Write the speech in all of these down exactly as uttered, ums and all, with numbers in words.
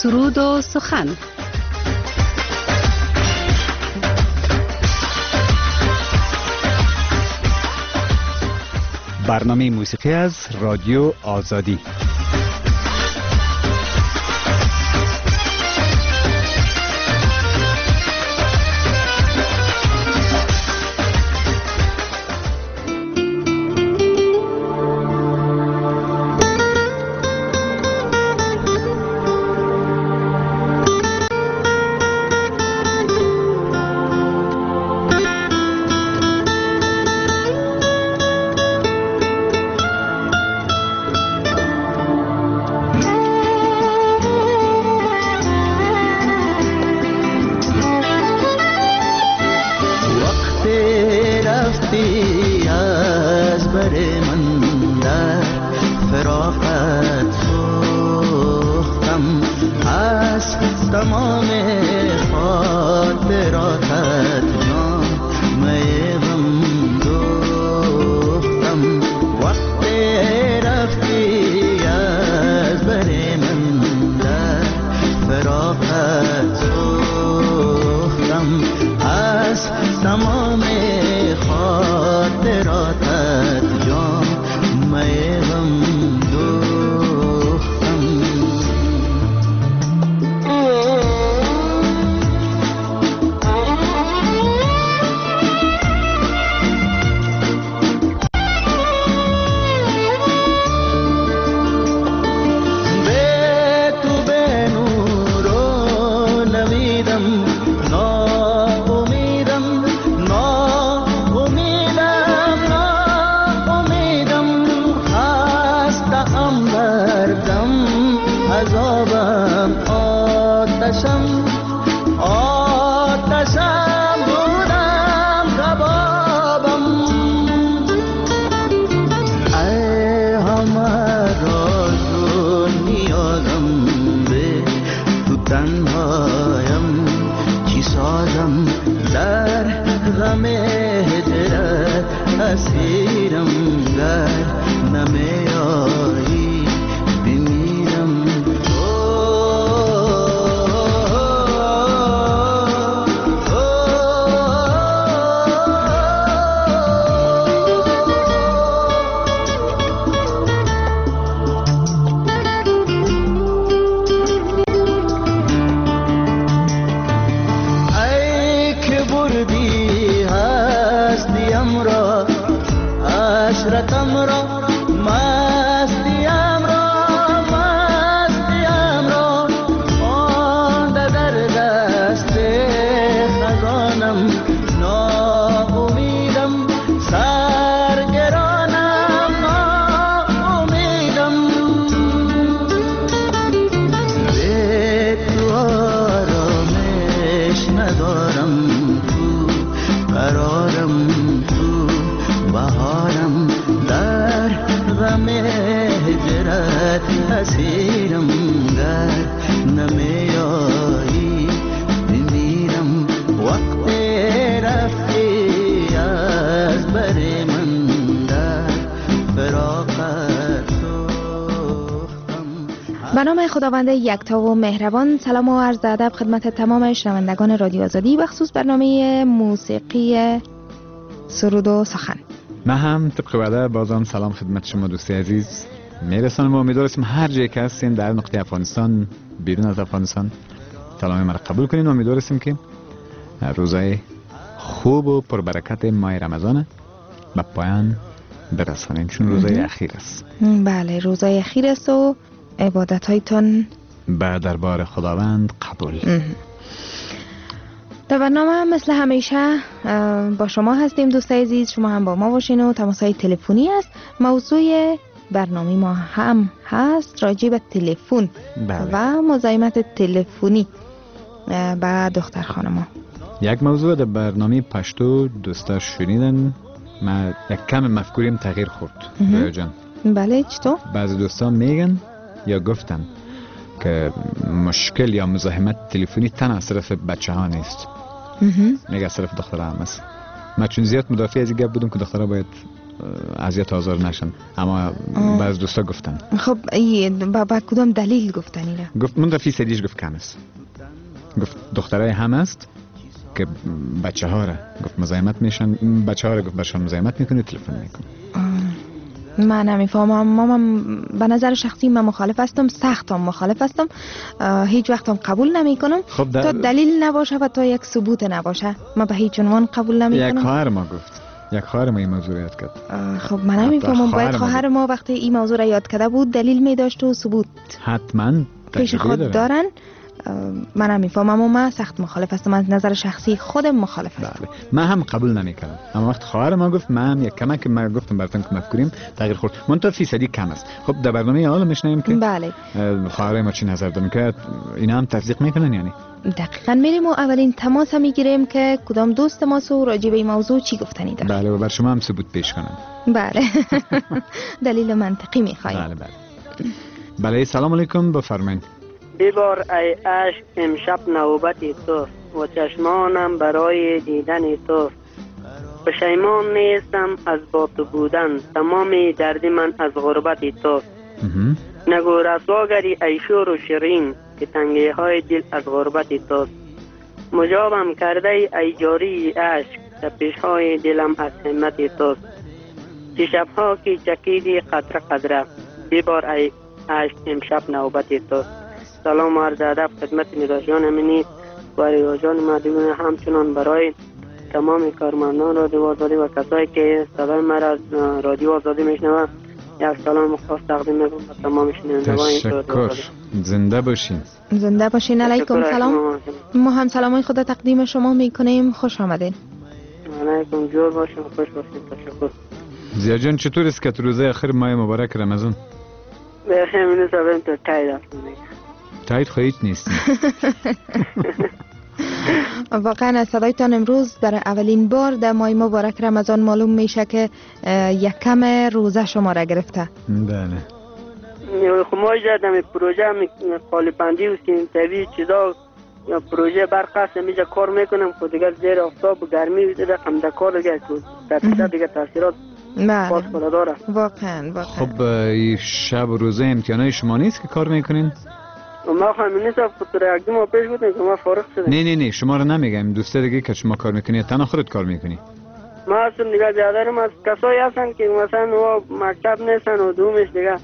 سرود و سخن. برنامه موسیقی از رادیو آزادی. به نام خداوند یکتا و مهربان. سلام و عرض ادب خدمت تمام شنوندگان رادیو آزادی و خصوص برنامه موسیقی سرود و سخن. من هم طبق وعده بازم سلام خدمت شما دوستی عزیز میرسانم و امیدوارم هر جایی که هستین در نقطه افغانستان بیرون از افغانستان سلام ما را قبول کنین و امیدوارم که روزای خوب و پربرکت ماه رمضان به پایان برسانین، چون روزای اخیر است. بله، روزای اخیر است و عبادت هایتان به دربار خداوند قبول. در برنامه مثل همیشه با شما هستیم دوستای عزیز، شما هم با ما باشین و تماس‌های تلفنی است. موضوع برنامه ما هم هست راجع به تلفن و مزاحمت تلفنی با دختر خانما. یک موضوع در برنامه پشتو دوستا شنیدن، ما یک کم مفکوریم تغییر خورد. رویا جان بله، چطور؟ بعضی دوستا میگن یا گفتن که مشکل یا مزاحمت تلفنی تنها از طرف بچه ها نیست، میگه از طرف دخترها هم است. من چون زیاد مدافع از این گپ بودم که دخترها باید اذیت آزار نشن، اما بعض دوستا گفتن. خب ای با, با کدام دلیل گفتن اینا؟ گفت من فیصدیش گفت کم است. گفت دخترای هم است که بچه ها را گفت مزاحمت میشن، بچه ها را گفت برشان مزاحمت میکنه، تلفن میکنه. من نمیفهمم. ما به نظر شخصی من مخالف هستم، سختم مخالف هستم، هیچ وقتم قبول نمی کنم خب تا دلیل نباشه و تا یک ثبوت نباشه. من به هیچ عنوان قبول نمی کنم. یک خواهر ما گفت، یک خواهر ما این موضوع یاد کرد. خب من نمیفهمم، باید خواهر ما وقتی این موضوع را یاد کرده بود دلیل می داشت و ثبوت حتما پیش خود دارن. من نمیفهمم و من سخت مخالف هستم، از نظر شخصی خودم مخالف هستم. بله من هم قبول نمیکردم، اما وقت خواهر ما گفت من یک کمک ما گفتم براتون که مفکوریم تغییر خورد، منتها فیصدی کم است. خب در برنامه حالا میشنیم که بله خواهر ما چی نظر دارن که اینا هم تصدیق میکنن. یعنی دقیقاً میریم و اولین تماس میگیریم که کدام دوست ما سو راجع به این موضوع چی گفتنی داره. بله و بر شما هم ثبوت پیش کنم. بله دلیل منطقی میخوایم. بله بله بله سلام علیکم، بفرمایید. ببار ای عشق امشب نوبتی تو و چشمانم برای دیدن تو، پشیمان نیستم از با تو بودن، تمام دردی من از غربت تو. نگو رسواگری ای شور و شیرین که تنگی های دل از غربت تو. مجابم کرده ای جاری عشق تپش های دلم از همت تو. چه شبها که چکیدی قطره قطره، ببار ای عشق امشب نوبتی تو. سلام و عرض ادب خدمت نداشتان امینی و ریاجان مدیون، همچنان برای تمام کارمندان رادیو آزادی و کسایی که صدای مرا از رادیو آزادی میشنوند یک سلام خاص تقدیم میکنم به تمام شنوندگان این رادیو. زنده باشین. زنده باشین. علیکم سلام. ما هم سلامای خود تقدیم شما میکنیم. خوش آمدین. علیکم، جور باشین، خوش باشین. تشکر. زیا جان چطور است که تو روزه آخر ماه مبارک رمضان؟ بخیر می نسبیم تو تایید هستم. تایید خواهید نیست. واقعا از صدایتان امروز در اولین بار در ماه مبارک رمضان معلوم میشه که یکم روزه شما را گرفته. بله. خب ما جدم پروژه قالبندی و سینتوی چیزا یا پروژه برق است میجا کار میکنم، خود دیگر زیر آفتاب و گرمی رقم در کار دیگر در دیگر تاثیرات باز خدا داره. واقعا واقعا. خب شب و روزه امتحانای شما نیست که کار میکنین؟ ما خواهیم نیست فتره یک دو ما پیش بودیم که ما فارغ شدیم. نه نه نه شما رو نمیگم، دوسته دیگه که شما کار میکنی تنها خودت کار میکنی؟ ما اصلا دیگه زیادرم از کسایی هستن که مثلا و مکتب نیستن و دومش دیگه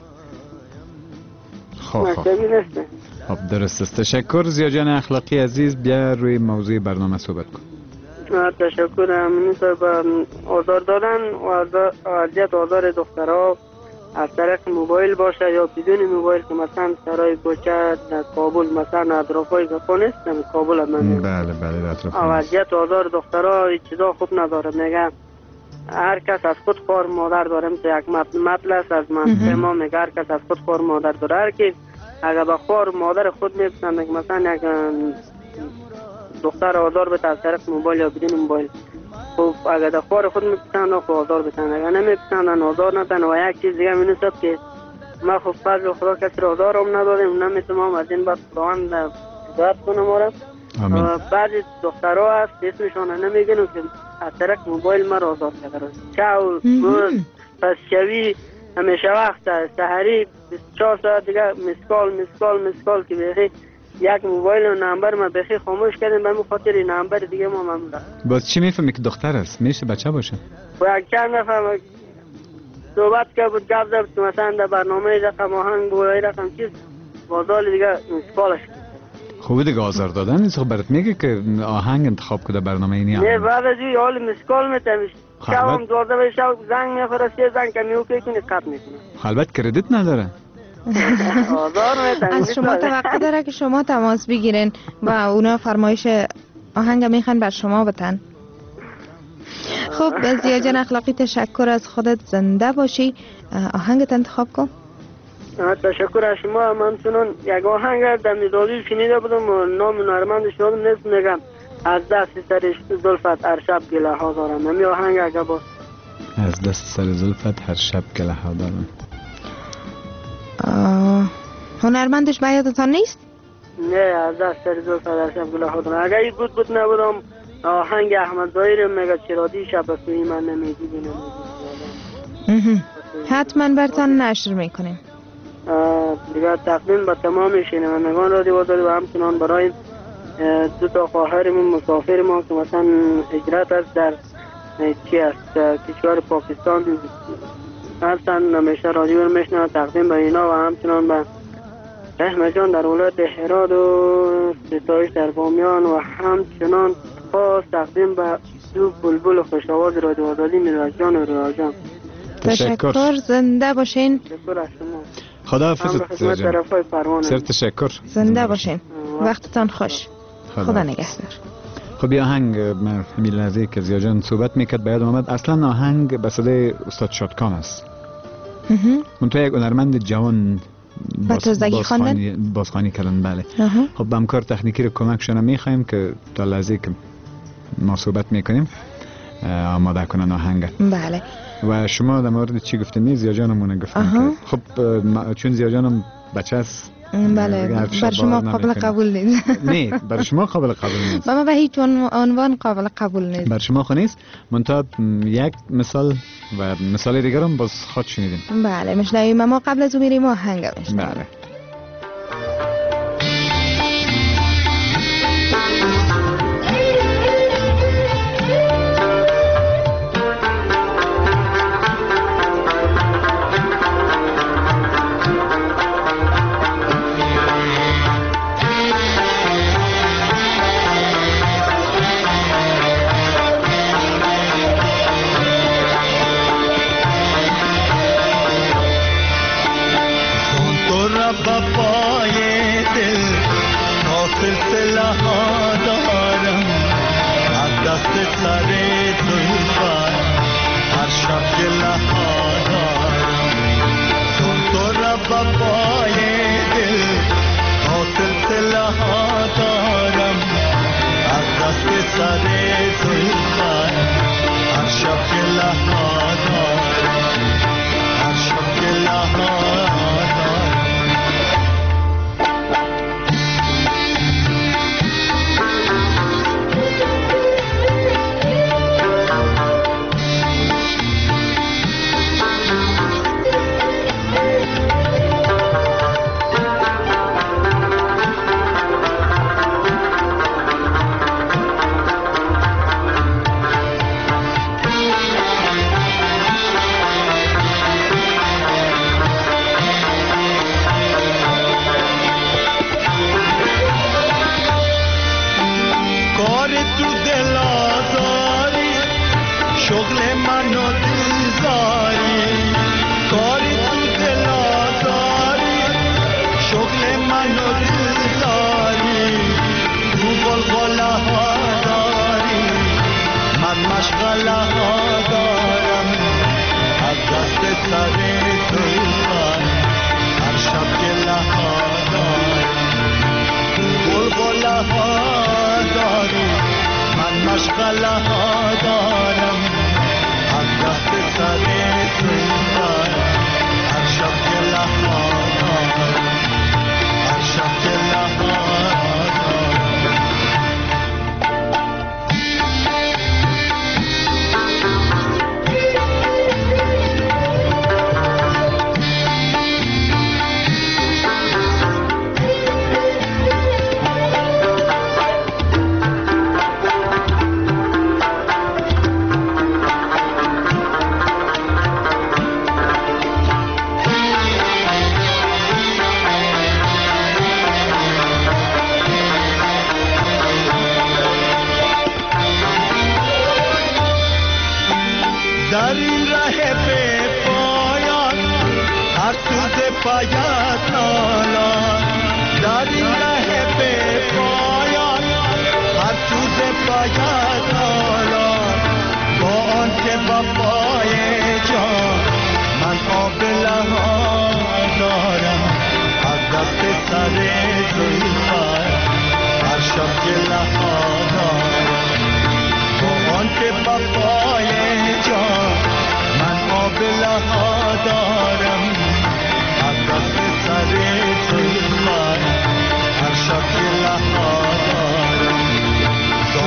خب مکتبی نیستن. خب درست است. تشکر زیا جان اخلاقی عزیز، بیا روی موضوع برنامه صحبت کن. تشکر. همین به آزار دادن و اذیت آزار دخترها از طریق موبایل باشه یا بدون موبایل که مثلا سرای کوچه در کابل مثلا اطرافای گفا نیست کابل هم نمید. بله بله اطراف اذیت آزار دخترها این چیزا خوب نداره. میگه هر کس از خود خوار مادر داره، مثل یک مطلع است از منطقه ما میگه هر کس از خود خوار مادر داره. هر کی اگر به خوار مادر خود میپسنده که مثلا یک دختر آزار بده از طریق موبایل یا بدون موبایل، خب اگر در خوار خود میپسنده خب آزار بتن، اگر نمیپسندن آزار ندن. و یک چیز دیگه مینوشد که ما خب فضل خدا کسی را آزار هم ندادیم، نمیتونم از این بعد خداوند هدایت کنه ما را. بعضی دخترها هست اسمشان نمیگن که از طریق موبایل ما را آزار کرده، چاو روز پس شوی همیشه وقت سحری بیست و چهار ساعت دیگه مسکال مسکال مسکال که بخی یک موبایل و نمبر ما بخی خاموش کردیم به خاطر این نمبر دیگه ما ممنون. باز چی میفهمی که دختر است؟ میشه بچه باشه؟ و یک چند نفر صحبت که بود گفت زد که مثلا در برنامه رقم آهنگ بود رقم چیز بازال دیگه مسکالش. خوبه دیگه آزار دادن نیست. خب برات میگه که آهنگ انتخاب کنه برنامه اینی. نه بعد از این حال مسکال میتمیش شام دوازده بجه شب زنگ میخوره سه زنگ که میوکه کنی قط میکنه. البته کردیت نداره. از شما توقع داره که شما تماس بگیرین و اونا فرمایش آهنگ میخوان بر شما بتن. خب زیا جان اخلاقی تشکر از خودت، زنده باشی. آهنگت انتخاب کن. تشکر از شما. من چنون یک آهنگ در میدادی شنیده بودم و نام نرمند شدم نیست میگم از دست سر زلفت هر شب گله ها دارم. نمی آهنگ اگه باز از دست سر زلفت هر شب گله ها دارم. هنرمندش به یادتان نیست؟ نه از دست سر زلفت هر شب گله ها دارم. اگه این بود بود نبودم آهنگ احمد ظاهر میگه چرا دی شب توی من نمیدیدی نمیدیدی. حتما برتان نشر میکنیم. دیگر تقدیم به تمام شنوندگان رادیو آزادی و همچنان برای دو تا خواهرمون مسافر ما که مثلا هجرت است در چی است کشور پاکستان هستند، همیشه رادیو رو میشنن، تقدیم به اینا و همچنان به احمد جان در ولایت هرات و ستایش در بامیان و همچنان خاص تقدیم به دو بلبل خوش آواز رادیو آزادی میراج جان و ریا جان. تشکر، زنده باشین. تشکر از شما. خدا حافظت جان. سر تشکر. زنده باشین. وقتتان خوش. خدا نگهدار. خب یه آهنگ من همین لحظه که زیا جان صحبت میکرد باید آمد، اصلا آهنگ به صدای استاد شادکام است. اون تو یک هنرمند جوان بازخوانی بازخوانی کردن. بله. خب با همکار تکنیکی رو کمکشون میخوایم که تا لحظه که ما صحبت میکنیم آماده کنن آهنگ. بله. و شما در مورد چی گفتین؟ زیا جانمون گفتن که خب چون زیا جانم بچه است. بله بر شما قابل قبول نیست. نه بر شما قابل قبول نیست. و ما به هیچ عنوان قابل قبول نیست. بر شما خو نیست. منتها یک مثال و مثال دیگر هم باز خود شنیدیم. بله میشنویم. ما قبل از اون میریم آهنگ میشنویم. بله.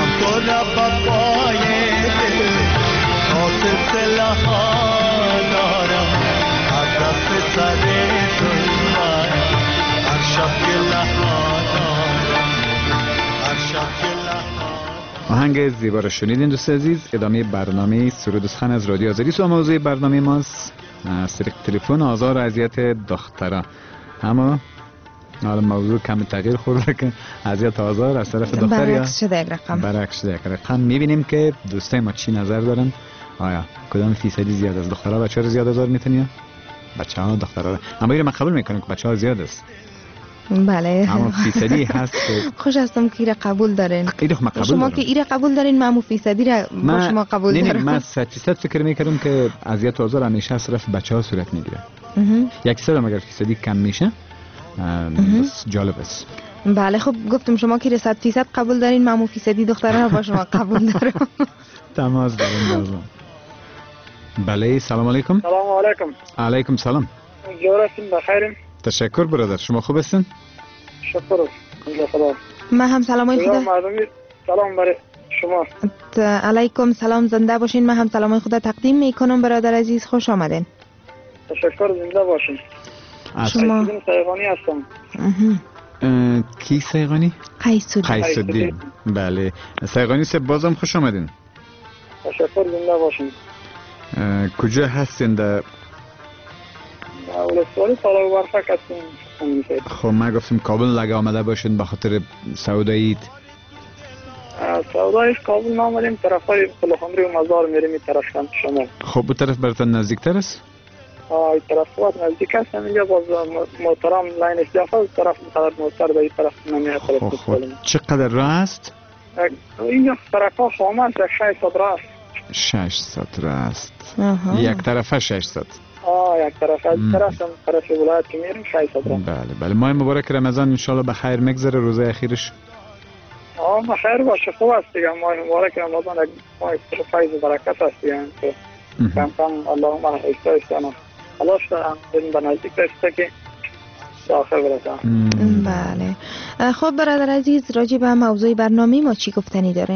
Baba ye, oh, se la ha آهنگ زیبا را شنیدین دوست عزیز. ادامه برنامه سرود سخن از رادیو آزادی است و موضوع برنامه ماست از طریق تلفن آزار و اذیت دخترها. اما حالا موضوع کم تغییر خورده که اذیت آزار از طرف دختر یا برعکس شده یک رقم. برعکس شده یک رقم. میبینیم که دوستای ما چی نظر دارن. آیا کدام فیصدی زیاد از دخترها بچه‌ها زیاد آزار میتونن؟ بچه‌ها دخترها. اما من قبول میکنم که بچه‌ها زیاد است. بله. اما فیصدی هست که خوش هستم که ایره قبول دارین. ایره ما قبول شما دارم. که ایره قبول دارین من فیصدی را با شما قبول دارم. دارم. من صد فیصد فکر میکردم که اذیت و آزار همیشه از طرف بچه‌ها صورت میگیره. یک صد اگر فیصدی کم میشه بس جالب است. بله خب گفتم شما که صد فیصد قبول دارین من فیصدی دخترها با شما قبول دارم. تماس داریم بازم. بله سلام علیکم. سلام علیکم. علیکم سلام. جورتون بخیرین؟ تشکر برادر. شما خوب هستین؟ شکر خدا. من هم سلامای خدا. سلام برای شما. علیکم سلام زنده باشین. من هم سلامای خدا تقدیم میکنم برادر عزیز. خوش آمدین. تشکر زنده باشین. شما سیغانی هستم. کی سیغانی؟ قیسودی. قیسودی. بله سیغانی سه بازم خوش آمدین. تشکر زنده باشین. کجا هستین در ولسوالی تالا و برفک هستین؟ خب من گفتم کابل لگه آمده باشین به خاطر سعودایید. سعودایش کابل نامدیم طرف های قلخمری و مزار میریم این طرف شما. خب bu طرف براتون نزدیکتر است؟ آه این طرف وقت نزدیک است. اینجا باز محترم لاین استیافه طرف مقدر محتر به این طرف نمیه. خب خب چقدر راه است؟ اینجا طرف ها خامه است ششصد راه است. ششصد راه است. یک طرفه ششصد. آه یک طرف از طرف هم طرف ولایت که میریم ششصد راه. بله بله ماه مبارک رمضان ان شاء الله به خیر میگذره روزه اخیرش. آه بخیر باشه خوب است دیگه ماه مبارک رمضان یک ماه فیض و برکت است دیگه. کم کم اللهم ایستا ایستانا الله شد بریم به نزدیک رسیده که داخل برسن. بله خب برادر عزیز راجع به موضوع برنامه ما چی گفتنی دارین؟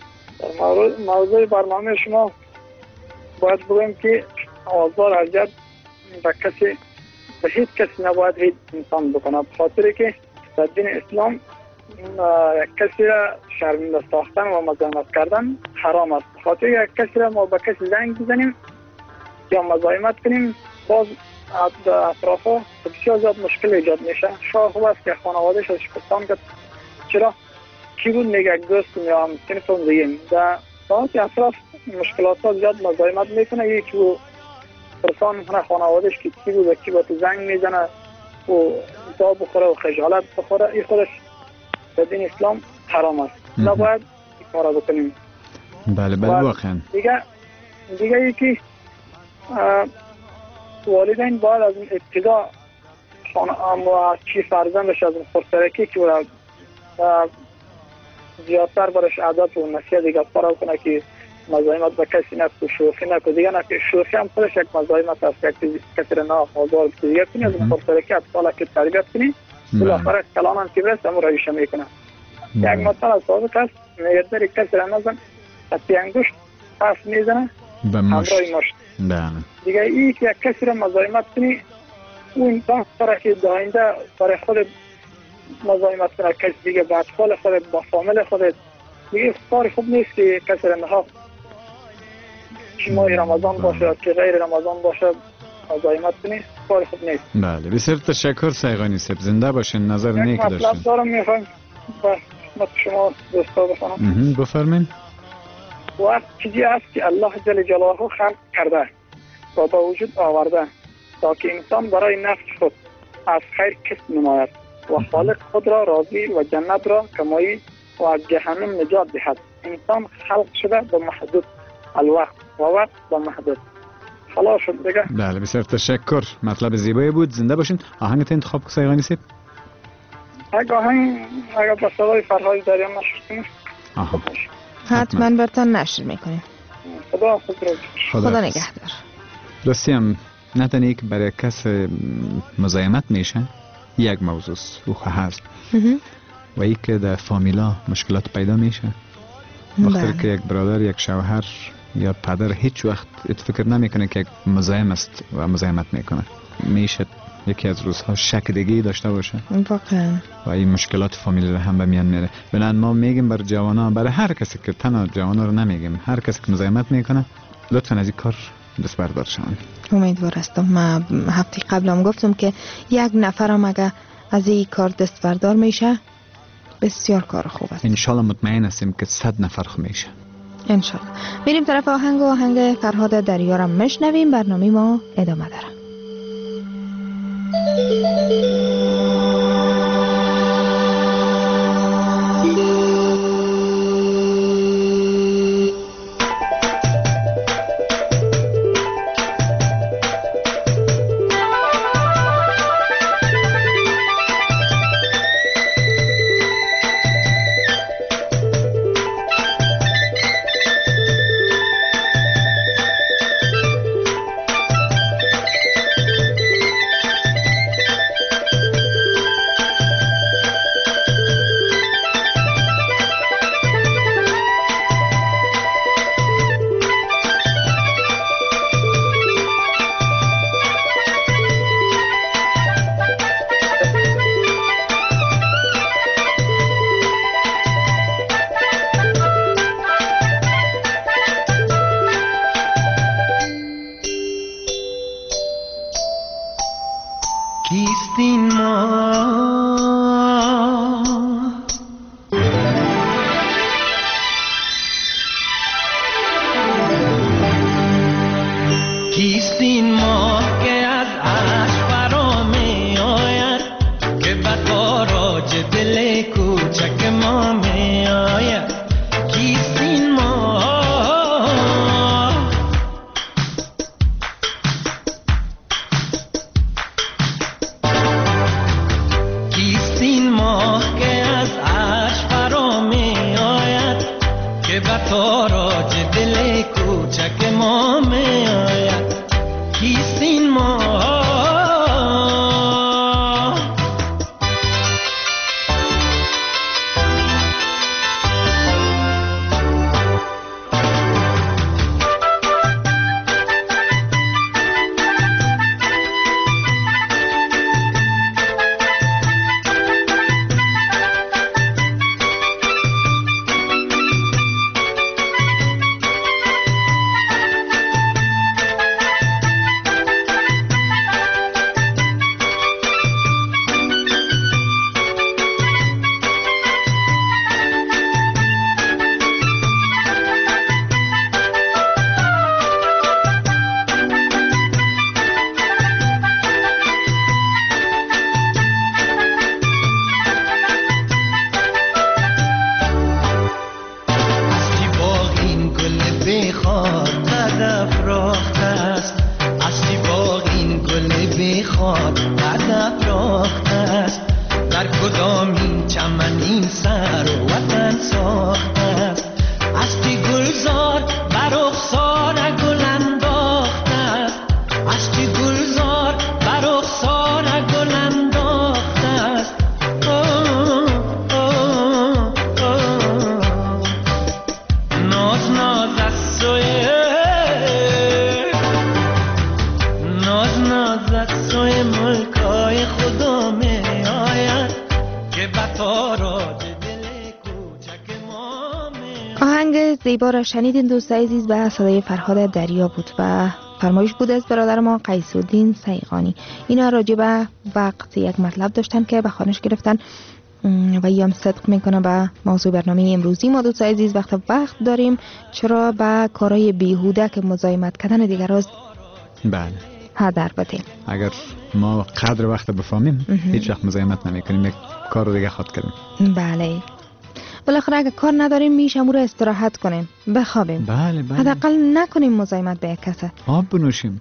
موضوع برنامه شما باید بگویم که آزار اذیت به کسی به هیچ کسی نباید هیچ انسان بکنه، به خاطر که در دین اسلام کسی را شرمنده ساختن و مزاحمت کردن حرام است. به خاطر یک کسی را ما به کسی زنگ بزنیم یا مزاحمت کنیم باز در اطرافا بسیار زیاد مشکل ایجاد میشه. شاه خوب است که خانوادهش از پرسان کرد چرا کی بود میگه دوست یا همسنفم دیگه در ساعت اطراف مشکلات ها زیاد مزاحمت میکنه. یکی و پرسان میکنه خانوادهش که کی بود و کی با تو زنگ میزنه و دا بخوره و خجالت بخوره. این خودش در دین اسلام حرام است. نباید این کارا بکنیم. بله بله واقعا. دیگه دیگه یکی والدین باید از ابتدا خانه چی فرزندش از خودسرکی که زیادتر برش عادت و نصیحت دیگه فرا کنه که مزاحمت به کسی نکو، شوخی نکو. دیگه نکو شوخی هم خودش یک مزاحمت است. یک کسی را نه آزار دیگه کنی از خودسرکی اطفال که تربیت کنی بالاخره کلان هم که برسه امور رایشه میکنه. یک مثلا ثابت است میگه در کسی را نزن حتی انگشت پس میزنه همراه مشت. بله دیگه این که یک کسی را مزاحمت کنی اون انسان برای که داینده برای خود مزاحمت کنه کسی دیگه با اطفال خود با فامیل خود دیگه کار خوب نیست که کسی را نها چی ماه رمضان باشه که غیر رمضان باشه مزاحمت کنی کار خوب نیست. بله بسیار تشکر سیغانی صاحب زنده باشین. نظر نیک داشتین. یک مطلب دارم میخوایم با خدمت شما دوستا بخونم. بفرمایید. وقت چیزی است که الله جل جلاله خلق کرده و با وجود آورده تا که انسان برای نفس خود از خیر کسب نماید و خالق خود را راضی و جنت را کمایی و از جهنم نجات دهد. انسان خلق شده به محدود الوقت و وقت به محدود. خلاص شد دیگه. بله بسیار تشکر. مطلب زیبایی بود. زنده باشین. آهنگت انتخاب سیغانی صاحب. اگه آهنگ اگه با صدای فرهاد دریا نشر کنیم آها حتما برتان نشر میکنیم. خدا خود رو خدا, خدا نگهدار. راستی هم نه تنها که برای کس مزاحمت میشه یک موضوع او هست و ای که در فامیلا مشکلات پیدا میشه وقتی که یک برادر یک شوهر یا پدر هیچ وقت فکر نمیکنه که یک مزاحم است و مزاحمت میکنه میشه یکی از روزها شک دیگه داشته باشه واقعا و این مشکلات فامیلی رو هم به میان میاره. بنابراین ما میگیم برای جوانان، برای هر کسی که تنها جوانا رو نمیگیم، هر کسی که مزاحمت میکنه لطفا از این کار دست بردار شون. امیدوار هستم. من هفته قبلم گفتم که یک نفرم اگه از این کار دست بردار میشه بسیار کار خوب است. انشالله مطمئن هستیم که صد نفر خو میشه انشالله. میریم طرف آهنگ و آهنگ فرهاد دریا را میشنویم. برنامه ما ادامه داره. کیستین ما کیستین ما که از عشق فرا می آید که به تاراج دل کوچک ما می آید کیستین ما تاراج دل کوچک ما می آید کیستین ما زیبا را شنیدین دوست عزیز به صدای فرهاد دریا بود و فرمایش بود از برادر ما قیس‌الدین سیغانی. اینا راجع به وقت یک مطلب داشتن که به خانش گرفتن و یا صدق میکنه به موضوع برنامه امروزی ما. دوست عزیز وقت وقت داریم چرا به کارهای بیهوده که مزاحمت کردن دیگر از بله هدر بدیم. اگر ما قدر وقت بفهمیم هیچ وقت مزاحمت نمیکنیم، یک کار دیگه خود کنیم. بله بالاخره اگه کار نداریم میشه امور استراحت کنیم، بخوابیم. بله بله. حداقل نکنیم مزاحمت به یک کس. آب بنوشیم.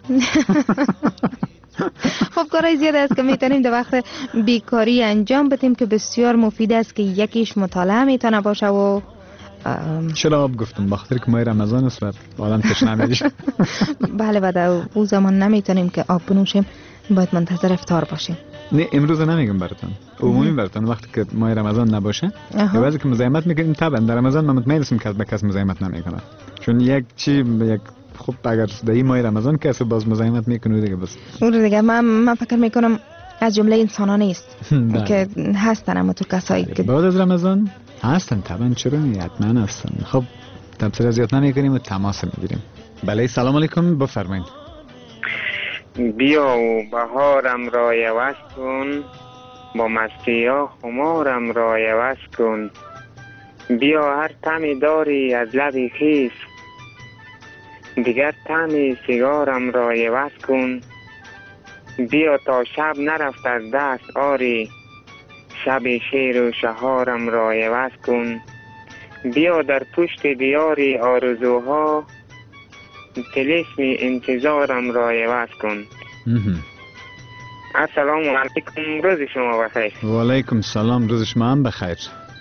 خب کارهای زیاد است که میتونیم در وقت بیکاری انجام بدیم که بسیار مفید است که یکیش مطالعه میتونه باشه و چرا آب گفتم؟ بخاطر که ماه رمضان است و آدم تشنه میشه. بله و در اون زمان نمیتونیم که آب بنوشیم، باید منتظر افطار باشیم. نه امروز نمیگم براتون، عمومی براتون وقتی که ماه رمضان نباشه یا وقتی که مزاحمت میکنیم، طبعا در رمضان ما مطمئن هستیم که به کس مزاحمت نمیکنه، چون یک چی یک خب اگر در این ماه رمضان کسی باز مزاحمت میکنه دیگه بس اون دیگه من من فکر میکنم از جمله انسان ها نیست که هستن، اما تو کسایی که بعد از رمضان هستن طبعا، چرا نی حتما هستن. خب تمثیل زیاد نمیکنیم و تماس میگیریم. بله سلام علیکم، بفرمایید. بیا و بهارم را عوض کن، با مستی ها خمارم را عوض کن. بیا هر طعمی داری از لبی خیس، دیگر طعمی سیگارم را عوض کن. بیا تا شب نرفت از دست آری، شب شیر و شهارم را عوض کن. بیا در پشت دیاری آرزوها، طلسم انتظارم را عوض کن. السلام علیکم، روز شما بخیر. و علیکم سلام، روز شما هم بخیر.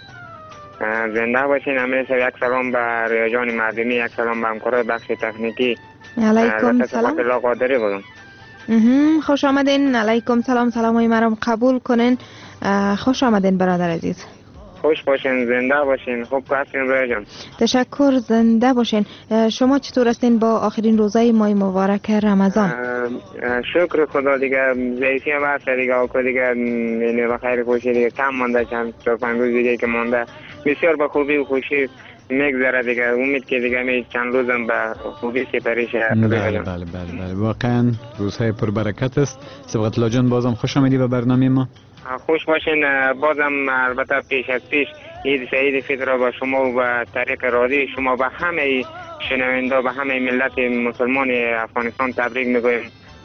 زنده باشین. همیشه یک سلام به ریا جان مردمی، یک سلام به همکارای بخش تکنیکی. علیکم سلام. الله قادری بودم. خوش آمدین. علیکم سلام، سلام های مرام قبول کنین. خوش آمدین برادر عزیز. خوش باشین، زنده باشین. خوب هستین ریا جان؟ تشکر، زنده باشین. شما چطور هستین با آخرین روزای ماه مبارک رمضان؟ شکر خدا دیگه، ضعیفی هم هست دیگه، آقا دیگه اینه بخیر خوشی دیگه، کم مانده، چند چهار پنج روز دیگه که مانده، بسیار با خوبی و خوشی میگذره دیگه. امید که دیگه می چند روزم به خوبی سپری شه. بله بله بله بله، واقعا روزهای پربرکت است. سبقت الله جان بازم خوش آمدی به برنامه ما. خوش باشین. بازم البته پیش از پیش عید سعید فطر را به شما و به طریق رادیو شما به همه شنونده، به همه ملت مسلمان افغانستان تبریک میگویم.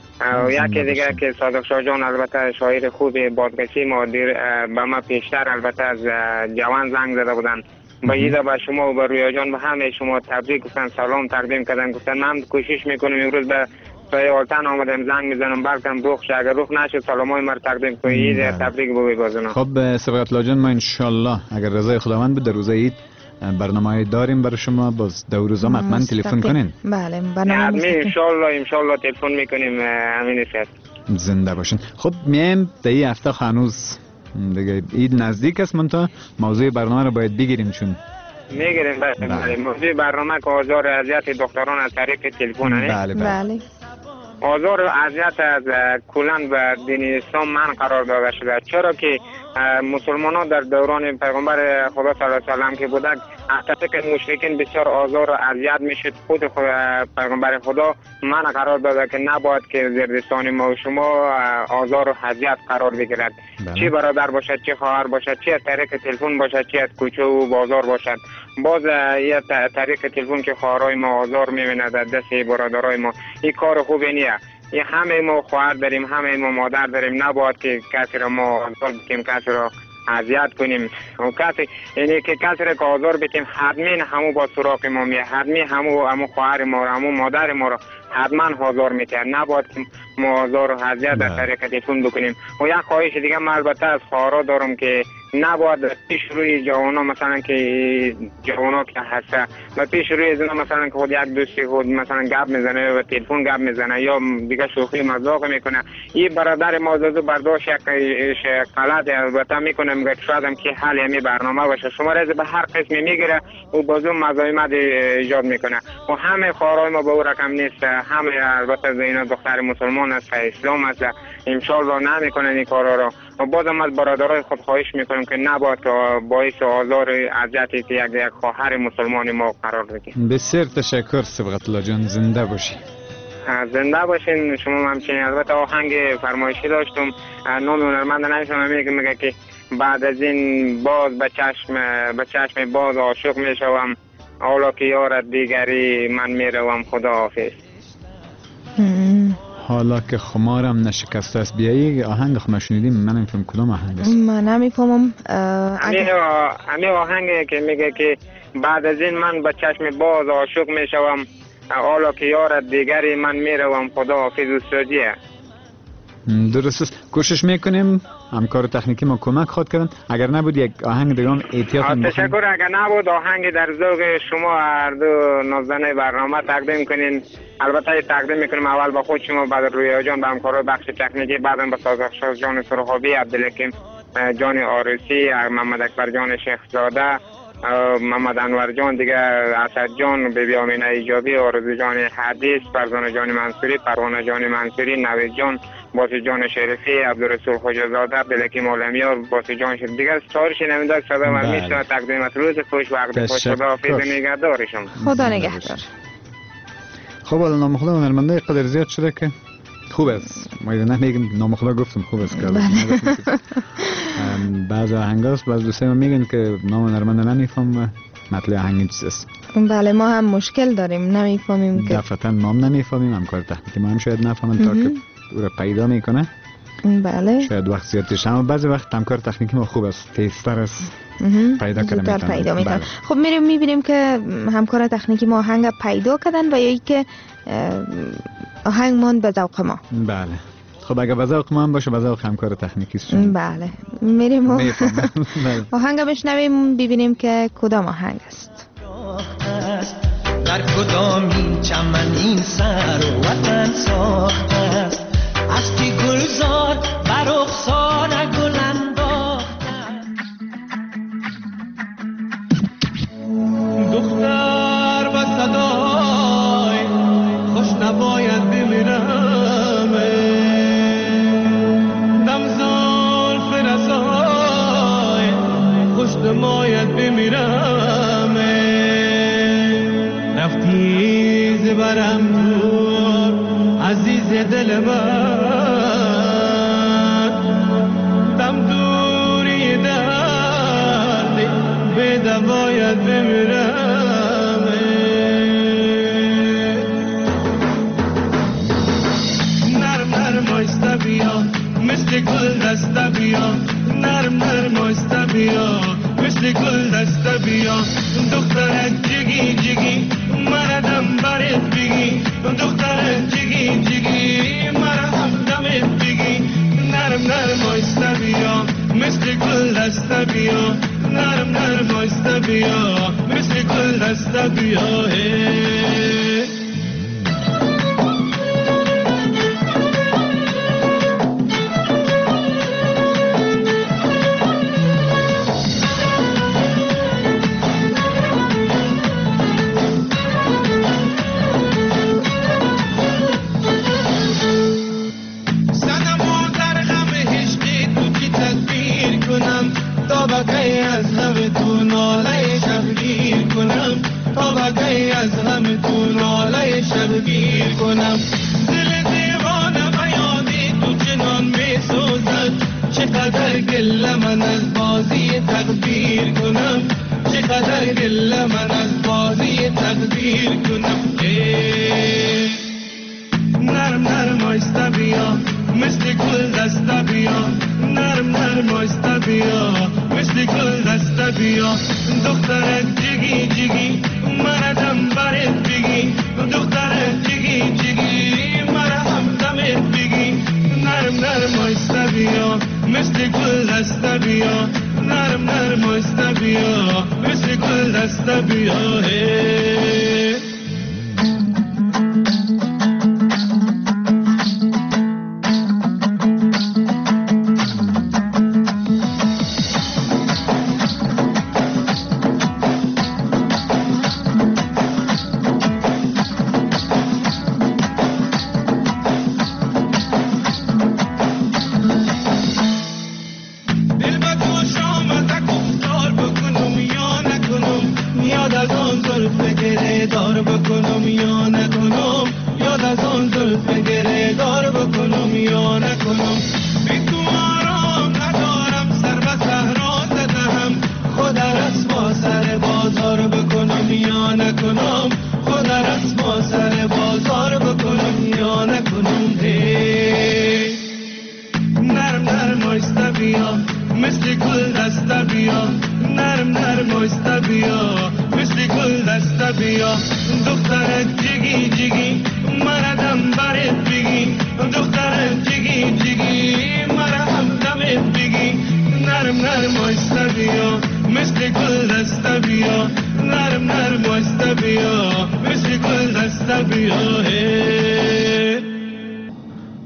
یکی دیگه که صادق شاه جان البته شاعر خوب بازگشتی ما دیر به ما پیشتر البته از جوان زنگ زده بودن، با ایده به شما و به رویا جان به همه شما تبریک گفتن، سلام تقدیم کردن، گفتن من کوشش میکنم امروز به سایه آلتن آمدم زنگ میزنم بلکم روخ شه، اگر روخ نشد سلامای مر تقدیم کنی. عید تبریک بگوی بازنا. خب سبقت الله جان، ما انشالله اگر رضای خداوند بود در روز عید برنامه داریم برای شما، باز دو روزا حتما تلفن کنین. بله برنامه مستقیم انشالله انشالله تلفن میکنیم. همین است. زنده باشین. خب میایم در این هفته هنوز دیگه عید نزدیک است، منتها موضوع برنامه رو باید بگیریم چون میگیریم. بله موضوع برنامه که آزار اذیت دختران از طریق تلفن است. بله بله. آزار و اذیت از کلن به دین اسلام من قرار داده شده، چرا که مسلمان ها در دوران پیغمبر خدا صلی الله علیه و سلم که بودند از طریق مشرکین بسیار آزار و اذیت میشد. خود پیغمبر خدا من قرار داده که نباید که زیردستان ما و شما آزار و اذیت قرار بگیرد، چه برادر باشد، چه خواهر باشد، چه از طریق تلفن باشد، چه از کوچه و بازار باشد. باز یه طریق تلفن که خواهرای ما آزار میبیند در دست برادرای ما، این کار خوبی نیست. یه همه ما خواهر داریم، همه ما مادر داریم، نباید که کسی را ما آزار بکنیم، کسی را اذیت کنیم. و کسی یعنی که کسی را که آزار بکنیم حتما همو با سراغ ما میه، حتما همو همو خواهر ما را، همو مادر ما را حتما آزار میتر. نباید که ما آزار و اذیت در طریق تلفن بکنیم. و یک خواهش دیگه من البته از خواهرها دارم که نباید پیش روی جوانا مثلا که جوانا که هسته و پیش روی زنا مثلا که خود یک دوستی خود مثلا گپ میزنه و تلفن گپ میزنه یا دیگه شوخی مذاق میکنه، این برادر ما زدو برداشت یک غلط البته میکنه، میگه شاید هم که حل یمی برنامه باشه، شما را به هر قسمی میگیره و بازو مزاحمت ایجاد میکنه. و همه خواهرای ما به او رقم نیست، همه البته اینا دختر مسلمان است، اسلام است، ان شاء الله نمیکنن این کارا را. و بازم از برادرای خود خواهش میکنم که نباید باعث آزار اذیتی که یک یک خواهر مسلمان ما قرار بگیریم. بسیار تشکر سبقت الله جان، زنده باشی. زنده باشین شما همچنین. البته آهنگ فرمایشی داشتم، نام هنرمند نمیشم، میگه میگه که بعد از این باز به چشم به چشم باز عاشق میشوم، حالا که یارت دیگری من میروم، خدا حافظ. حالا که خمارم نشکسته است. بیایی آهنگ خما شنیدیم، من نمیفهم کدام آهنگ است. من نمیفهمم. همین آهنگ که میگه که بعد از این من به چشم باز عاشق میشوم، حالا که یارت دیگری من میروم، خدا حافظ. استادیه درست است. کوشش میکنیم همکار تکنیکی ما کمک خواهد کردن. اگر نبود یک آهنگ دیگه هم احتیاط بخوریم. تشکر. اگر نبود آهنگ در ذوق شما هر دو نازنه برنامه تقدیم کنین. البته تقدیم میکنیم اول با خود شما، بعد رویا جان به همکارای بخش تکنیکی، بعدم با صادق شاه جان سرخابی، عبدالحکیم جان آرسی، محمد اکبر جان شیخ زاده محمد انور جان دیگه، اسد جان، بیبی آمینه ایجابی، آرزو جان حدیث، فرزانه جان منصوری، پروانه جان منصوری، نوید جان، باسی جان شریفی، عبدالرسول خوجازاده، بلکی مولمیار، باسی جان شد دیگه سار شنونده صدا من میشنه. تقدیمت روز خوش وقت خوش، خدا حافظ نگهدارشون. خدا نگهدار. خب الان نام خدا هنرمنده قدر زیاد شده که خوب است. ما نمیگیم نام خدا گفتم خوب است که بعض آهنگاست، بعض دوستای ما میگن که نام هنرمنده نمیفهم مطلب آهنگ چیز است. بله ما هم مشکل داریم نمیفهمیم که دفعتا ما هم نمیفهمیم، همکار تکنیکی ما هم شاید نفهمن تا که او را پیدا میکنه. بله شاید وقت زیاد بشه، اما بعضی وقت همکار تکنیکی ما خوب است، تیزتر است، پیدا کردن پیدا میکنه. خب میریم میبینیم که همکار تکنیکی ما آهنگ پیدا کردن و یا ای که آهنگ مان به ذوق ما. بله خب اگه به ذوق ما هم باشه به ذوق همکار تکنیکی است. بله میریم و آهنگ بشنویم ببینیم که کدام آهنگ است. در کدام این چمن این سر و وطن ساخته است، از کی گلزار بر رخسار گل انداخته است. دختر با صدای خوش نباید بمیرم، دم زلف رسای خوش نباید بمیرم، رفتی زبرم دور عزیز دل من، دم دوری درد به دواید بمیرم. نرم نرم آیسته بیا مثل گل دسته بیا، نرم نرم آیسته بیا مثل گل دسته بیا، دخترک جگی جگی مرا دم برت بگی، دخترک جگی جگی مرا هم دمت بگی، نرم نرم آیسته بیا مثل گل دسته بیا، نرم نرم آیسته بیا مثل گل دسته بیا.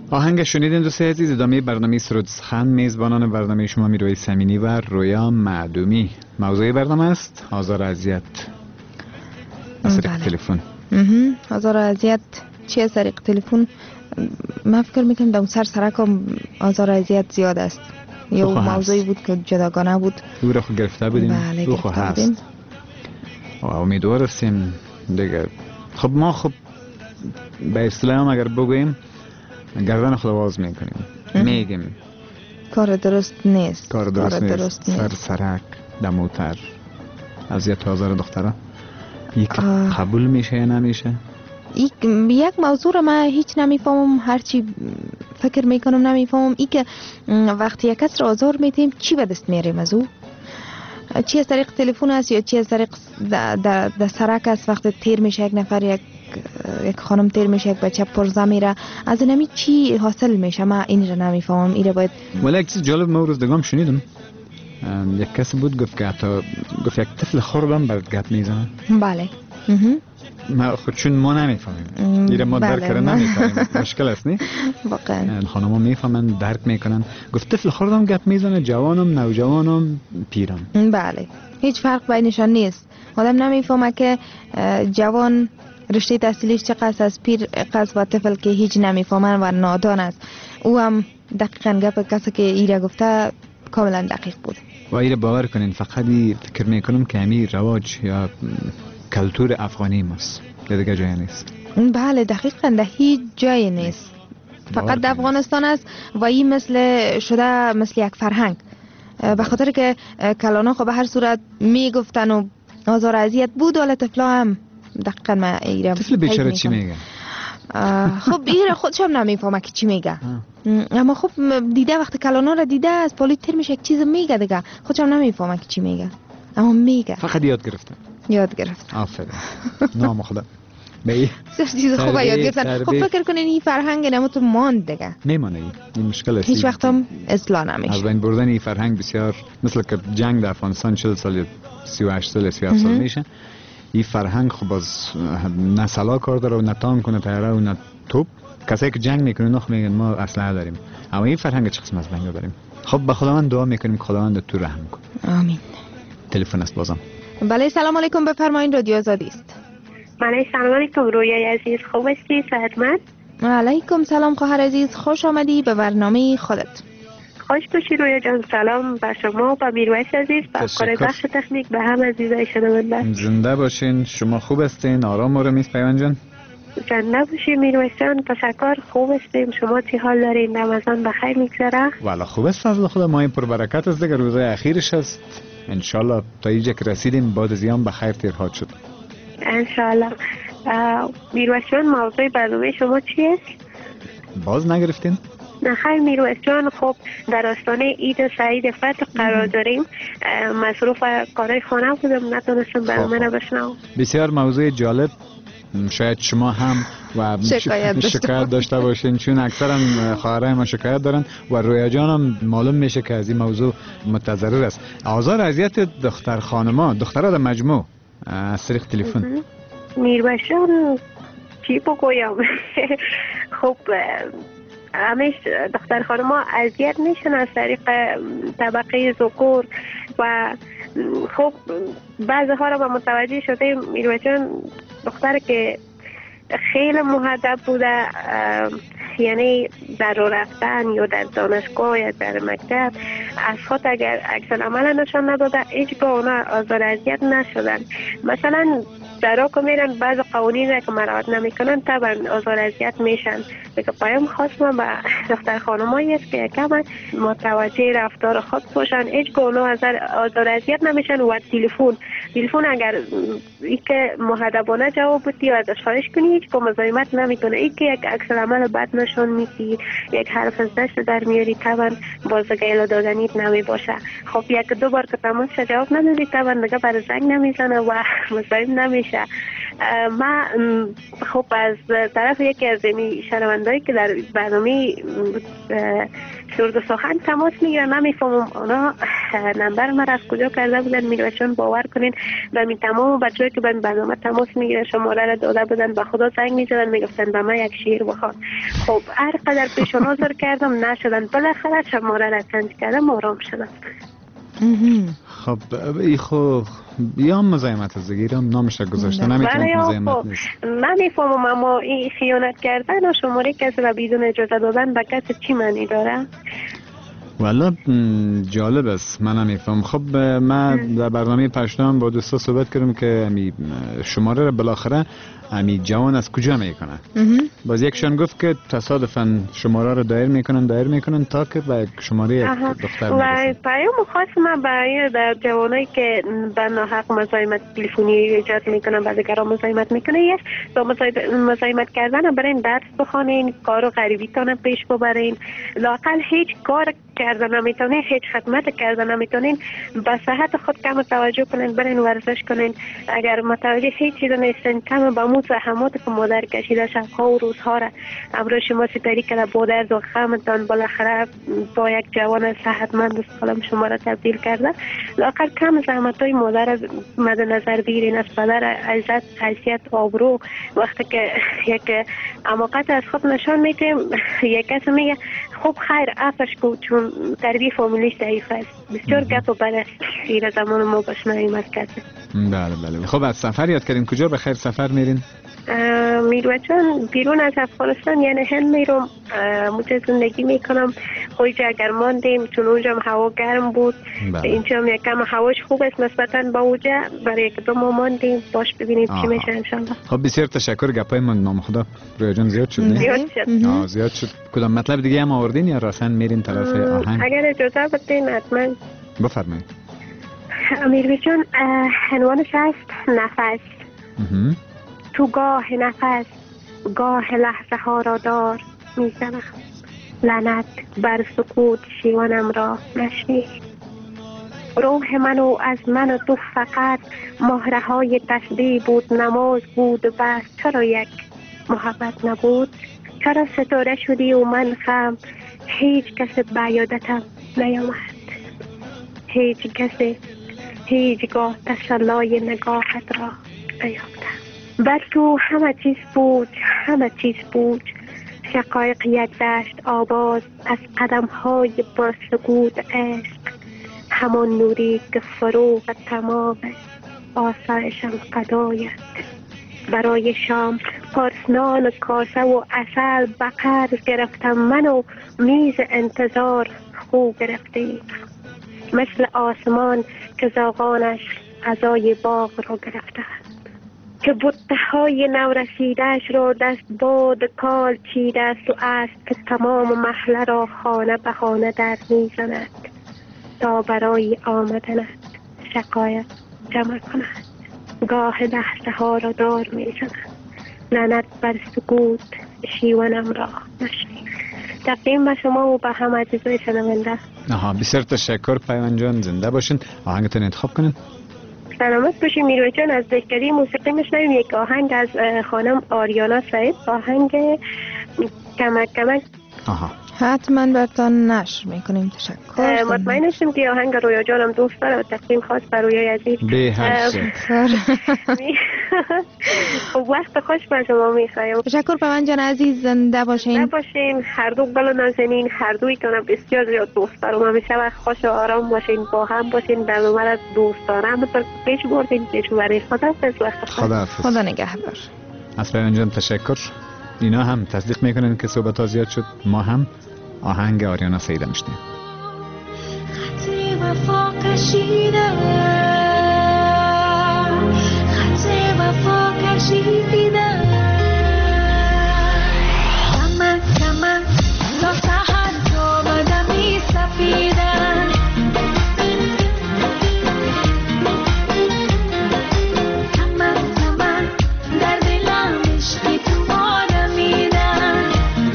آهنگ شنیدین دوستای عزیز. ادامه برنامه سرود سخن، میزبانان برنامه شما میرویس امینی و رویا معدومی. موضوع برنامه است آزار و اذیت از طریق تلفن. آزار و اذیت چی از طریق تلفن؟ من فکر میکنم در سر سرکم آزار و اذیت زیاد است. یه موضوعی بود که جداگانه بود. او را خود گرفته بودیم. بله گرفته بودیم و امیدوار هستیم دیگه. خب ما خب به اصطلاح اگر بگوییم گردن خود آواز میکنیم، میگیم کار درست نیست، کار درست, کار درست نیست. سر سرک دموتر اذیت و آزار دخترها یک قبول میشه یا نمیشه؟ یک موضوع رو من هیچ نمیفهمم، هرچی فکر میکنم نمیفهمم. ای که وقتی یک کس رو آزار میدیم چی به دست میاریم از او؟ چی از طریق تلفن است یا چی از طریق در سرک است؟ وقتی تیر میشه یک نفر، یک یک خانم تیر میشه، یک بچه پرزه میره، از نمی چی حاصل میشه؟ من این رو نمیفهمم. این رو باید ولی یک چیز جالب ما روز دگام شنیدم، یک کسی بود گفت که حتی گفت یک طفل خوردم برات گپ میزنه. بله ما خود چون ما نمیفهمیم این ما درک کرده نمیفهمیم. مشکل است نی؟ واقعا خانم ها میفهمن، درک میکنن. گفت طفل خوردم گپ میزنه، جوانم نوجوانم پیرم. بله هیچ فرق بینشان نیست. آدم نمیفهمه که جوان رشته تحصیلیش چقدر از، پیر قصد و طفل که هیچ نمیفهمن و نادان است. او هم دقیقاً گپ کسی که ایره گفته کاملا دقیق بود. و ایره باور کنین فقط فکر میکنم که همین رواج یا کلتور افغانی ماست، دیگه جای نیست. بله دقیقاً در هیچ جای نیست، فقط در افغانستان است و این مثل شده مثل یک فرهنگ. به خاطر که کلانا خب به هر صورت میگفتن و آزار اذیت بود، ولی طفلا هم دقیقاً ما ایره طفل بیچاره چی میگه؟ خب ایره خودش هم نمیفهمه که چی میگه، اما خب دیده وقتی کلانا را دیده از پالیت تر میشه یک چیز میگه دیگه، خودش هم نمیفهمه که چی میگه اما میگه. فقط یاد گرفته. یاد گرفت. آفرین. نام خدا. بی. چیز خوبه یاد گرفتن. خب فکر کنین این فرهنگ نموتون ماند دیگه. میمانه این مشکل است. هیچ وقت هم اصلاح نمیشه. از بین بردن این فرهنگ بسیار مثل که جنگ در افغانستان چهل سال سی و هشت سال سی و هفت سال میشه. این فرهنگ خب از نه سلا کار داره و نه تانک و نه طیاره و نه توپ. کسایی که جنگ میکنن نخ میگن ما اسلحه داریم. اما این فرهنگ چه قسم از بین ببریم؟ خب به خداوند دعا میکنیم خداوند تو رحم کنه. آمین. تلفن است بازم. بله سلام علیکم، بفرمایید رادیو آزادی است. بله سلام علیکم رویای عزیز، خوب هستی؟ صحتمند؟ علیکم سلام خواهر عزیز، خوش آمدی به برنامه خودت. خوش باشی رویا جان. سلام به شما، به میرویس عزیز، به افکار بخش تکنیک، به هم عزیزای شنونده. زنده باشین. شما خوب هستین؟ آرام و رمیز پیوند جان؟ زنده باشی میرویس جان، تشکر. خوب هستیم. شما چی حال دارین؟ رمضان بخیر میگذره؟ والا خوب است فضل خدا. ما این پر برکت است دیگه، روزای اخیرش است. انشالله تا اینجا که رسیدیم بعد از این بخیر تیرهات شد انشالله. میرویس جان موضوع برنامه شما چی است؟ باز نگرفتین؟ نه خیر میرویس جان، خب در آستانه عید سعید فطر قرار داریم. مصروف کارهای خانه بودم، نتونستم برنامه رو بشنوم. بسیار موضوع جالب، شاید شما هم و شکایت, شکایت داشته باشین، چون اکثرا خواهرای ما شکایت دارن و رویا جان هم معلوم میشه که از این موضوع متضرر است. آزار اذیت دختر خانما، دخترها در مجموع از طریق تلفن. میرویس جان چی بگویم؟ خب همیش دختر خانما اذیت میشن از طریق طبقه ذکور و خب بعضی ها رو متوجه شده میرویس جان، دختر که خیلی مهذب بوده، یعنی در راه رفتن یا در دانشگاه یا در مکتب از خود اگر عکس العمل نشان نداده هیچگاه اونا آزار اذیت نشدن. مثلا در راه که میرن بعض قوانین را که مراعات نمیکنن طبعا آزار اذیت میشن. دیگه پیام خاص من به دختر خانمایی است که یکم متوجه رفتار خود باشن، هیچگاه اونا آزار اذیت نمیشن. و تلفن تلفن اگر ای که مؤدبانه جواب بدی یا ازش خواهش کنی هیچگاه مزاحمت نمیکنه. ای که یک عکس العمل بد نشون میدی، یک حرف از دست در میاری، طبعا بازگیل دادنیت نمی باشه. خب یک دو بار که تماس جواب ندادی طبعا دیگه بر زنگ نمیزنه و مزاحم نمیشه. ما خب از طرف یکی از این شنوندهایی که در برنامه سرد سخن تماس میگیرن. نمیفهمم اونا نمبر ما را از کجا کرده بودن. میروچون باور کنین به می تمام بچه‌ای که به برنامه تماس میگیرن شماره را داده بودن، به خدا زنگ میزدن میگفتن به من یک شعر بخوان. خب هر قدر پیش و نظر کردم نشدن، بالاخره شماره را چنج کردم آرام شدم. خب ای خو یا مزاحمت از دیگران نامش گذاشته نمیتونم مزاحمت نیست. نمیفهمم اما این خیانت کردن و شماره کسی را بدون اجازه دادن به کسی چی معنی داره؟ والا جالب است، من نمیفهم. خب من در برنامه پشتام با دوستا صحبت کردم که امی شماره را بالاخره امی جوان از کجا میکنه. باز یکشان گفت که تصادفاً شماره را دایر میکنن دایر میکنن تا که به شماره دختر میرسن. و پیام خاص من برای در جوانایی که به ناحق مزاحمت تلفنی ایجاد میکنن و دیگران مزاحمت میکنه است تا مزاحمت کردن برین درس بخونین، کارو غریبیتون پیش ببرین، لااقل هیچ کار کردن نمیتونین، هیچ خدمت کردن نمیتونین، به صحت خود کم توجه کنین، برین ورزش کنین. اگر متوجه هیچ چیز نیستین کم به مو زحمات که مادر کشیده شبها و روزها را امروز شما سپری کرده با درد و غمتان بالاخره با یک جوان صحتمند و سالم شما را تبدیل کرده، لااقل کم زحمتای مادر مد نظر بگیرین. از پدر عزت حیثیت آبرو وقتی که یک عماقت از خود نشان میدیم یک کس میگه خب خیر عفش کو چون تربیه فامیلیش ضعیف است. بسیار گپ و بد است خیر زمان ما بشنویم از کسی. بله بله. خب از سفر یاد کردین، کجا به خیر سفر میرین؟ میروچون بیرون از افغانستان یعنی هند میرم، اونجا زندگی میکنم. خودجا اگر ماندیم چون اونجا هم هوا گرم بود. بله. اینجا هم یکم هواش خوب است نسبتا با اونجا، برای یک دو ماه ماندیم. باش ببینیم چی میشه انشالله. خب بسیار تشکر. گپای من نام خدا رویا جان زیاد شد نه؟ زیاد شد. آه زیاد شد. کدام مطلب دیگه هم آوردین یا راسن میرین طرف آهنگ؟ اگر اجازه بدین حتما. بفرمایید. میروچون عنوانش هست نفس. تو گاه نفس گاه لحظه ها را دار میزنم، لعنت بر سکوت شیوانم را نشنید. روح منو از من و تو فقط مهره های تسبیح بود، نماز بود بس. چرا یک محبت نبود؟ چرا ستاره شدی و من خم؟ هیچ کس به یادتم نیامد، هیچ کس هیچگاه تسلای نگاهت را نیافتم. بر تو همه چیز بود، همه چیز بود. شقایق یک دشت آواز از قدم های با سکوت عشق، همان نوری که فروغ تمام آسایشم قدایت. برای شام پارسنان کاسه و عسل به قرض گرفتم من و میز انتظار خو گرفتی، مثل آسمان که زاغانش غذای باغ رو گرفته که بوته های نورسیدهش را دست باد کال چیده است و است که تمام محله را خانه به خانه در میزند تا برای آمدنت شقایق جمع کند. گاه لحظه ها را دار میزند، لعنت بر سکوت شیوانم را نشنید. تقدیم به شما و به همه عزیزای شنونده. آها بسیار تشکر پیمان جان، زنده باشین. آهنگتون انتخاب کنین. سلامت باشیم میروی جان. از بهترین موسیقی میشنویم یک آهنگ از خانم آریانا سعید، آهنگ کمک کمک. آها حتما برتان نشر میکنیم. تشکر. مطمئن هستیم که آهنگ رویا جانم دوست داره و تقدیم خاص بر رویای عزیز. به هر خب وقت خوش با شما میخوایم. تشکر پیمان جان عزیز، زنده باشین. زنده باشین. هر دو گل و نازنین، هر دوی کنم بسیار زیاد دوست دارم. همیشه وقت خوش و آرام باشین، با هم باشین. برنامه را دوست دارم بطور پیش بردین پیش بردین. خدا حافظ. وقت خوش. خدا حافظ. خدا نگهدار. از پیمان جان تشکر. اینا هم تصدیق میکنن که صحبت ها زیاد شد. ما هم آهنگ آریانا سعید میشنیم. خط وفا کشیده، خط وفا کشیده، کمک کمک تا سحر تا بدمی سفیدن، کمک کمک در دلم عشقی تو آدمیدن،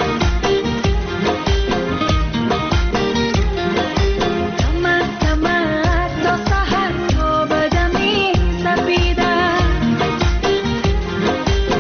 کمک کمک تا سحر تا بدمی سفیدن.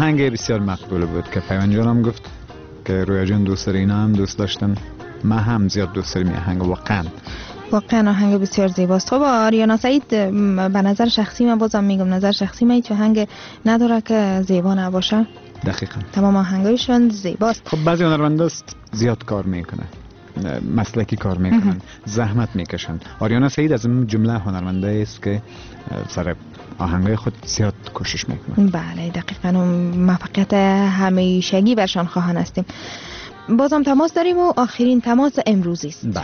آهنگ بسیار مقبول بود که پیمان جانم گفت که رویا جان دوست داره، اینا هم دوست داشتن، من هم زیاد دوست دارم این آهنگ. واقعا واقعا آهنگ بسیار زیباست. خب آریانا سعید، به نظر شخصی من بازم میگم نظر شخصی من هیچ آهنگ نداره که زیبا نباشه. دقیقاً تمام آهنگایشون زیباست. خب بعضی هنرمنداست زیاد کار میکنه، مسلکی کار میکنن، زحمت میکشن. آریانا سعید از این جمله هنرمنده است که سر آهنگای خود زیاد کوشش میکنن. بله دقیقاً، موفقیت همیشگی برشان خواهان هستیم. بازم تماس داریم و آخرین تماس امروزی است. بله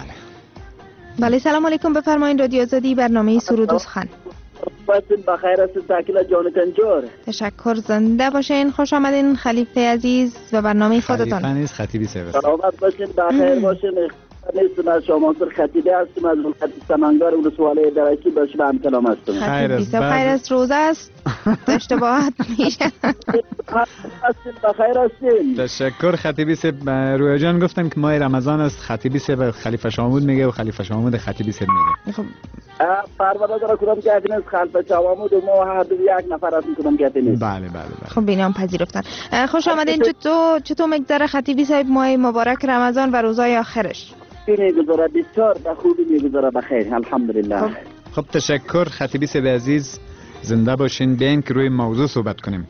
بله سلام علیکم، بفرمایید. رادیو آزادی، برنامه سرود و سخن. باشین بخیر است ساکل جان کنجور. تشکر، زنده باشین. خوش آمدین خلیفه عزیز و برنامه خودتان. خلیفه نیست، خطیبی سیوست. سلامت باشین، بخیر باشین. نیستم از شما منصور خطیبی هستم از ولایت سمنگان ولسوالی درکی. با شما هم کلام هستم. خیر است. خیر است، روزه است. اشتباهات میشه. هستین بخیر هستین. تشکر خطیبی سیب. رویا جان گفتم که ماه رمضان است، خطیبی سیب خلیفه شامود میگه و خلیفه شامود خطیبی سیب میگه. خب پرواز را کدام کردین از خلیفه شامود و ما هر دو یک نفر هستیم کدام کردین. بله بله بله. خب اینا هم پذیرفتن. خوش آمدین. چطور چطور میگذره خطیبی صاحب ماه مبارک رمضان و روزهای آخرش؟ میگذره بسیار به خوبی میگذره، بخیر الحمدلله. خب, خب تشکر خطیبی سیب عزیز، زنده باشین. بیاین که روی موضوع صحبت کنیم.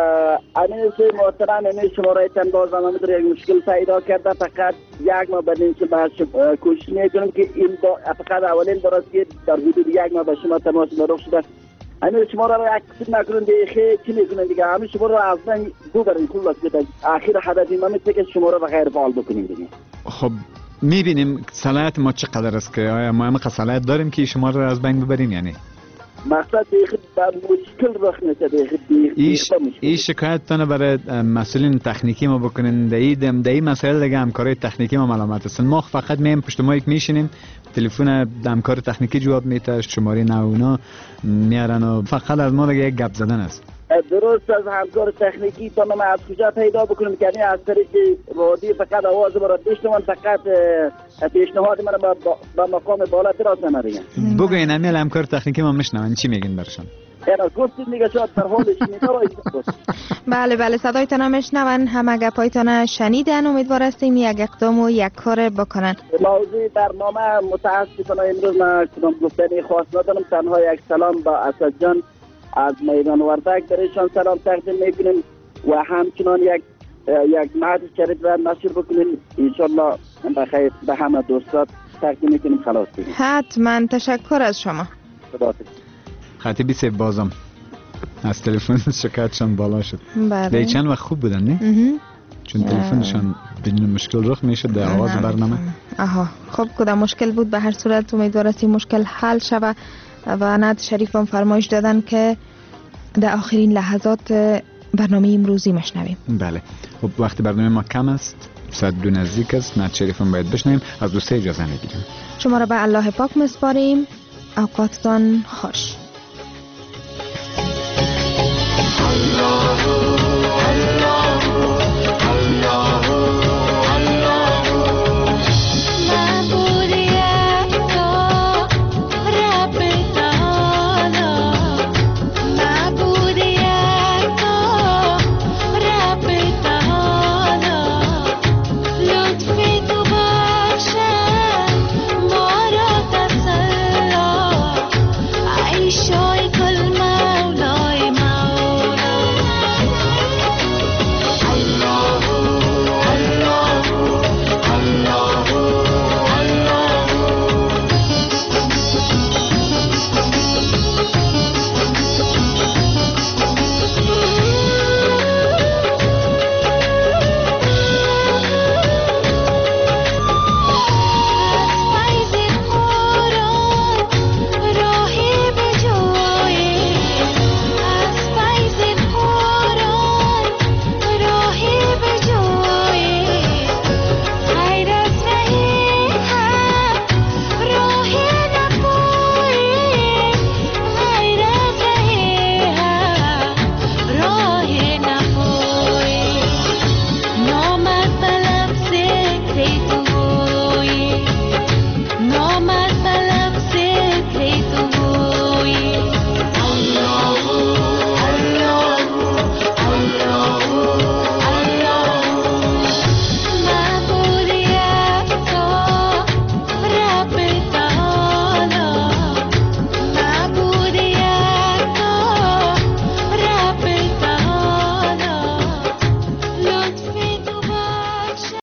امین سوی محترم، امین شماره تن باز هم در یک مشکل پیدا کرده. فقط یک ما بدین که بهش کوشش میکنم که این با فقط اولین بار است که در حدود یک ما به شما تماس مرخ شده. امین شماره رو اکسید نکنن دیگه چی میکنن دیگه، همین شماره رو اصلا دو برین خلاص بده. آخر هدف ما میشه که شماره رو غیر فعال بکنیم دیگه. خب میبینیم صلاحیت ما چقدر است که آیا ما هم صلاحیت داریم که شما رو از بین ببریم؟ یعنی مقصد دیگه در مشکل رخ میده دیگه. ایش این شکایتتان برای مسئولین تکنیکی ما بکنین. در این مسائل دیگه همکارای تکنیکی ما ملامت هستن. ما فقط میم پشت مایک میشینیم، تلفن همکار تکنیکی جواب میده، شماره نه اونا میارن و فقط از ما دیگه یک گپ زدن است. درست از همکار تکنیکی تا ما از کجا پیدا بکنیم که از طریق رادیو فقط آواز ما را بشنون، فقط پیشنهاد من با مقام بالا دراز نمیدین. بگوین امیل همکار تکنیکی ما میشنون چی میگین برشان؟ اینا گفتید میگه شاید در حالش میتونه. بله بله صدایتان هم میشنون، همه گپایتان شنیدن. امیدوار هستیم یک اقدام و یک کار بکنن. موضوع برنامه متاسفانه امروز من کدام گفتنی خاص ندارم، تنها یک سلام با اسد جان از میدان وردک برایشان سلام تقدیم میکنیم و همچنان یک یک مهد شریف را نشر بکنیم انشالله بخیر به همه دوستات تقدیم میکنیم. خلاص کنیم. حتما. تشکر از شما. خداحافظ. خطیبی سیب بازم از تلفن شکایتشان بالا شد. بله. دی چند وقت خوب بودن نه؟ چون تلفنشان بدون مشکل رخ میشه در آواز برنامه. آها خب کدام مشکل بود؟ به هر صورت امیدوار است این مشکل حل شود و نعت شریف هم فرمایش دادن که در آخرین لحظات برنامه امروزی مشنویم. بله. خب وقت برنامه ما کم است، ساعت دو نزدیک است، نعت شریف هم باید بشنویم. از دوسته اجازه میگیریم. شما را به الله پاک میسپاریم. اوقاتتان خوش. الله